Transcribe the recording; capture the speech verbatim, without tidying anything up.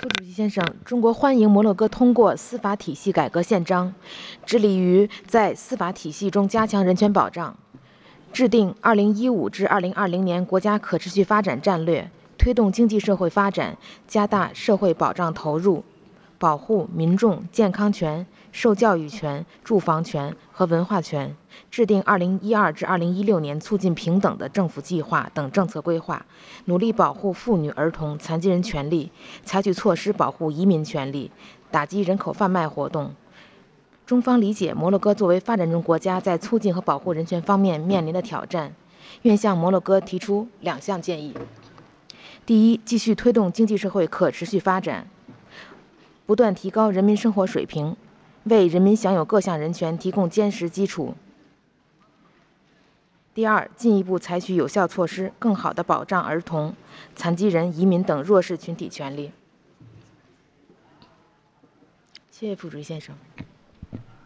副主席先生，中国欢迎摩洛哥通过司法体系改革宪章，致力于在司法体系中加强人权保障，制定二零一五至二零二零年国家可持续发展战略，推动经济社会发展，加大社会保障投入，保护民众健康权、受教育权、住房权和文化权，制定二零一二至二零一六年促进平等的政府计划等政策规划，努力保护妇女、儿童、残疾人权利，采取措施保护移民权利，打击人口贩卖活动。中方理解摩洛哥作为发展中国家在促进和保护人权方面面临的挑战，愿向摩洛哥提出两项建议：第一，继续推动经济社会可持续发展，不断提高人民生活水平，为人民享有各项人权提供坚实基础；第二，进一步采取有效措施，更好地保障儿童、残疾人、移民等弱势群体权利。谢谢副主席先生。